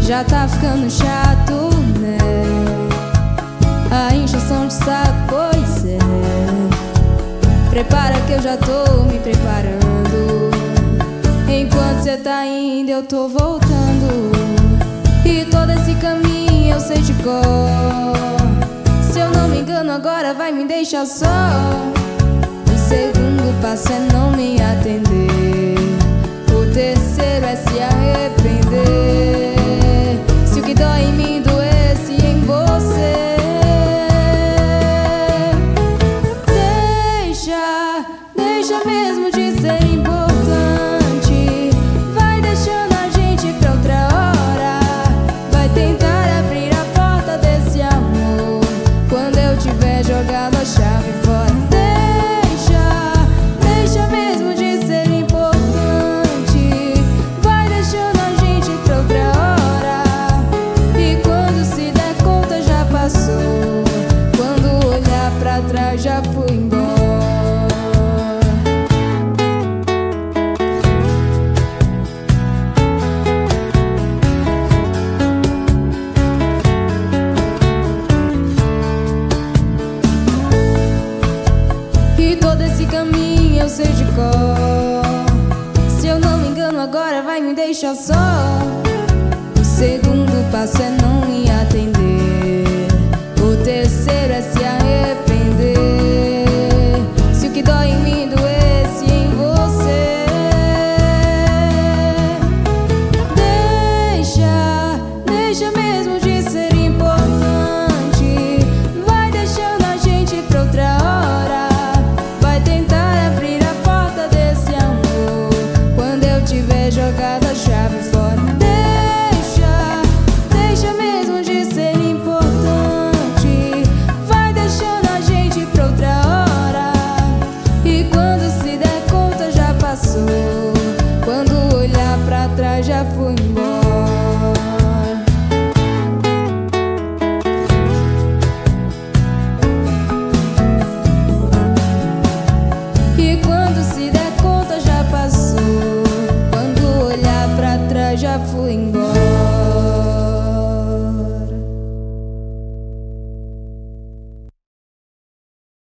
Já tá ficando chato, né? A injeção de saco, pois é. Prepara que eu já tô me preparando. Enquanto cê tá indo eu tô voltando. E todo esse caminho eu sei de cor. Se eu não me engano agora vai me deixar só. O segundo passo é não me atender. O terceiro é se arrepender. Se o que dói em mim doesse em você, deixa mesmo de ser importante. Vai deixando a gente pra outra hora. Vai tentar abrir a porta desse amor quando eu tiver jogado a chave fora. Deixa mesmo de ser importante. Vai deixando a gente pra outra hora. E quando se der conta já passou. Quando olhar pra trás já fui embora. Todo esse caminho eu sei de cor. Se eu não me engano agora vai me deixar só. O segundo passo é não me atender. O terceiro é se arrepender. Se o que dói em mim doesse em você, deixa mesmo de ser importante. Vai deixando a gente pra outra hora. Jogado a chave fora. Deixa mesmo de ser importante. Vai deixando a gente pra outra hora. E quando se der conta já passou. Quando olhar pra trás já fui